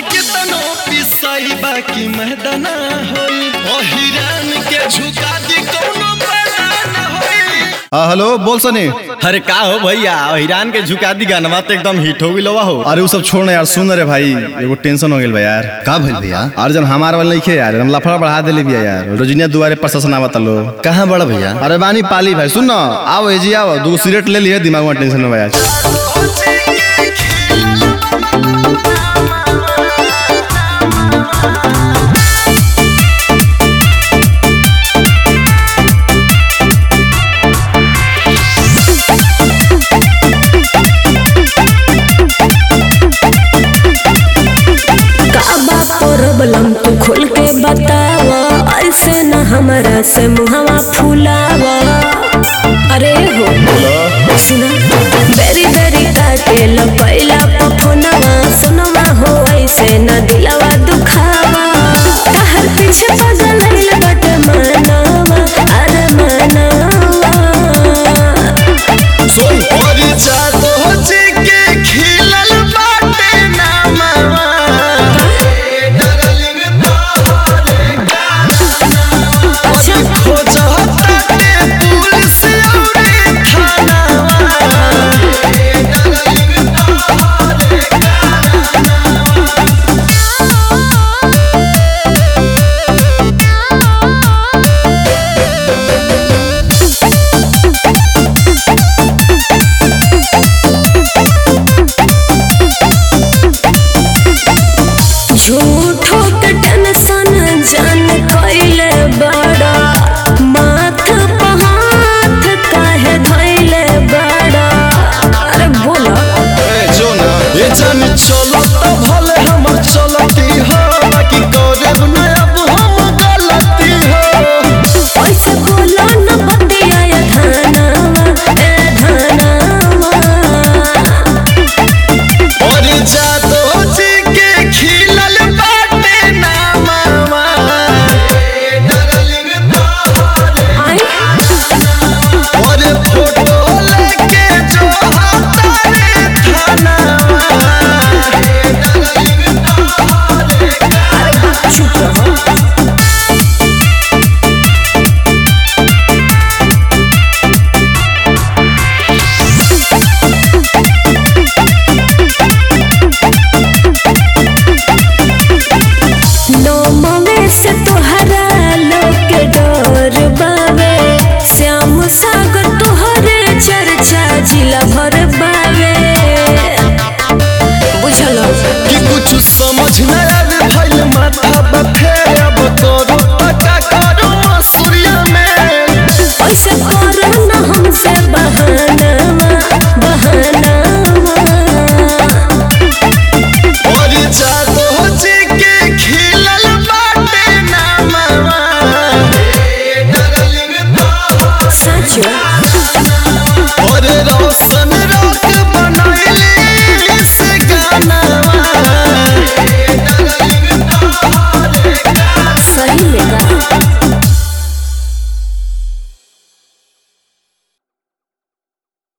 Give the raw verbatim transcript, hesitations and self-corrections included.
कितनो पिसाई बाकी मैदाना होई ओ हिरान के झुका दी कोनो पैदा ना होई। हाँ हेलो बोल सनी। अरे का हो भैया हिरान के झुका दी गानवा तो एकदम हिट हो गई हो। अरे वो सब छोड़ यार, सुन रे भाई एगो टेंशन हो गेल यार। का भइल भैया? अरे जब हमार वाला नहीं यार हम लफड़ा बढ़ा देले भैया यार। रोजिनिया दुआरे प्रशासन आवत लो। कहाँ बड़ा भैया? अरे बानी पाली भाई सुन ना, आओ एजी आओ, दो सिगरेट ले लिए दिमाग में टेंशन में भाई। प्रॉब्लम तू खुल के बतावा, ऐसे न हमारा से मुहावा फुलावा। अरे हो सुना बेरी बेरी काटे लो पहला पफोनवा, सुनवा हो ऐसे न दिलवा दुखावा। कहर पीछे पागल नहीं बट मानवा, अरे मानवा सोई और जातो हो जी के खिलल बाटे नामवा झूठो के टेंशन जान कइले बड़ा, माथ पे हाथ काहे धइले बड़ा। अरे बोला जो ना ये जान चलो तो भले हमर चलती हो, बाकी करे ना अब हम गलती हो। ऐसे बोला न बतिया धनवा ए धनवा। और जातो जी के खिलल बाटे नामवा और फोटो लेके जो हातारे थानावा। चुप रहो। नौमवे से तोहरा लोग के डर बावे, श्याम सागर तोहरे चर्चा जिला भर बावे। बुझलो कि कुछ समझ न आवे भइल माथा बफे, अब करो पता करो सूर्य में ऐसे करो न हमसे बहाना।